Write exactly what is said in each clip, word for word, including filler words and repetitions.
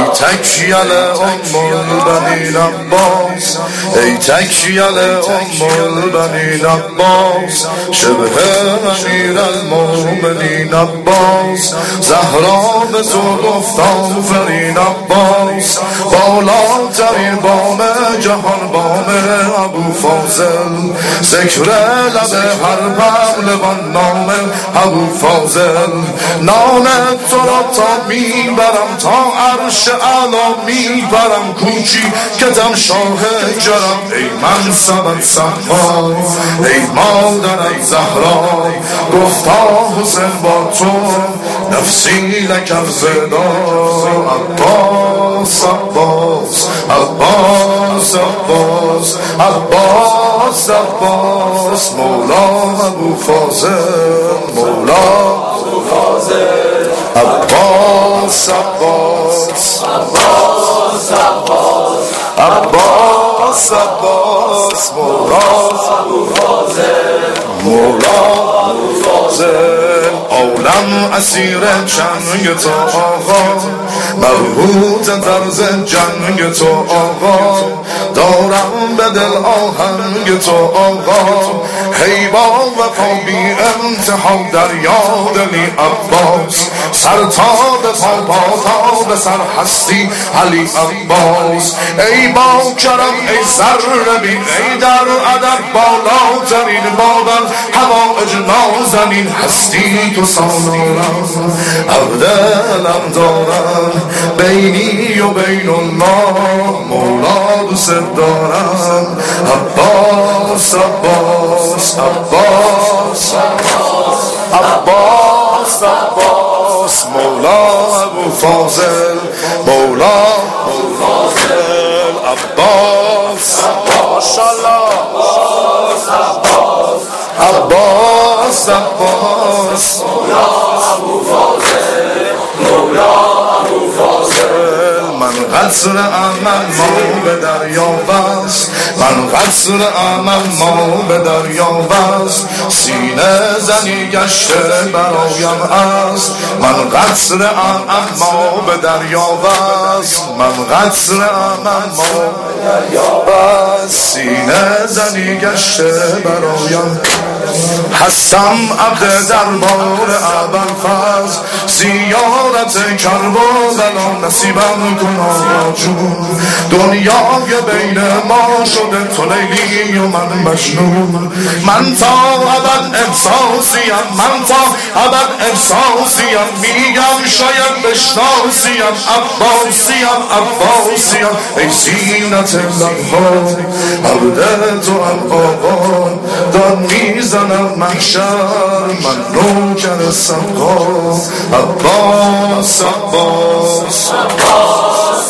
ای تکیل ام البنین عباس، ای تکیل ام البنین عباس، شبه امیر المؤمنین عباس، زهرا به تو گفت آفرین عباس، بالاترین بام جهان بام ابو فاضل، ذکر لب هر پهلوان نام ابو فاضل، نام تو را تا میبرم تا عرش اعلا میبرم، کوچی که دم شاه جرم، ای منصبت صحبا، ای مادرت زهرا، گفتا حسین با تو نفسی لکم زدا، عباس عباس عباس عباس عباس عباس، مولا ابو فاضل، مولا ابو فاضل، عباس عباس عباس عباس عباس عباس، مولا ابو فاضل، مولا ابو فاضل، عالم اسیر چنگ تو آقا، مربوط طرز جنگ تو آقا، دارم به دل آهنگ تو آقا، حیبا وفا بی انتها دریا دلی عباس، سر تا به پا پا تا به سر هستی علی عباس، ای با کرم ای سر بین، ای در ادب بالاترین بادن هوایج نازنین، هستی تو سالارم عبدالم دارم، بینی و بین الله مولا دوست دارم، عباس عباس عباس عباس عباس، مولا ابو فاضل، مولا ابو فاضل، عباس ماشاءالله، عباس عباس عباس، مولا ابو فاضل، مولا ابو فاضل، من قصر عمل ما به دریا بست، من قصر عمل ما به دریا بست، سینه زنی گشته برایم است، من قصر عمل ما به دریا بست، من قصر عمل ما به دریا بست، سینه زنی گشته برایم، هستم عبد دربار ابوالفضل، زیارت کربلا نصیبم کن آقا جون، دنیای بین ما شده تو لیلی و من مجنون، من تا ابد احساسیم، من تا ابد احساسیم، میگم شاید بشناسیم، عباسیم عباسیم، ای زینت لبها عبد تو هم آقا، داد میزنم محشر من نوکر سبقا، عباس عباس عباس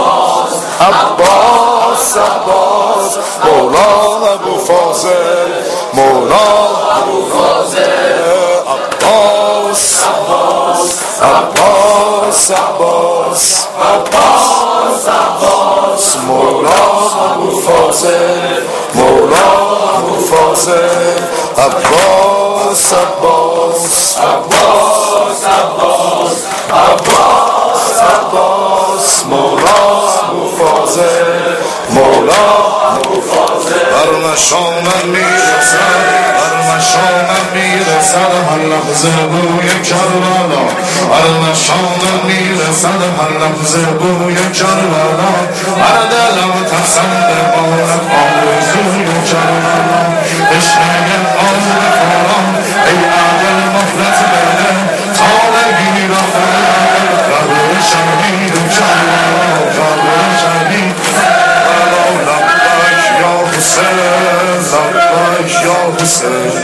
عباس عباس، مولا ابو فاضل، مولا ابو فاضل، عباس عباس عباس عباس عباس عباس، مولا ابو فاضل، مولا ابو فاضل، عباس عباس عباس عباس عباس عباس، مولا ابو فاضل، مولا ابو فاضل، بر مشامم میرسد، بر مشامم میرسد هر لحظه بوی کربلا، بر مشامم میرسد هر لحظه بوی کربلا، بر دلم تسند بارد آرزوی کربلا، تشنه آب فوران ای عقل مفلت بده، تالگی را فرد قبر شهید کربلا، قبر شهید کربلا، لبک یا حسین، لبک یا حسین.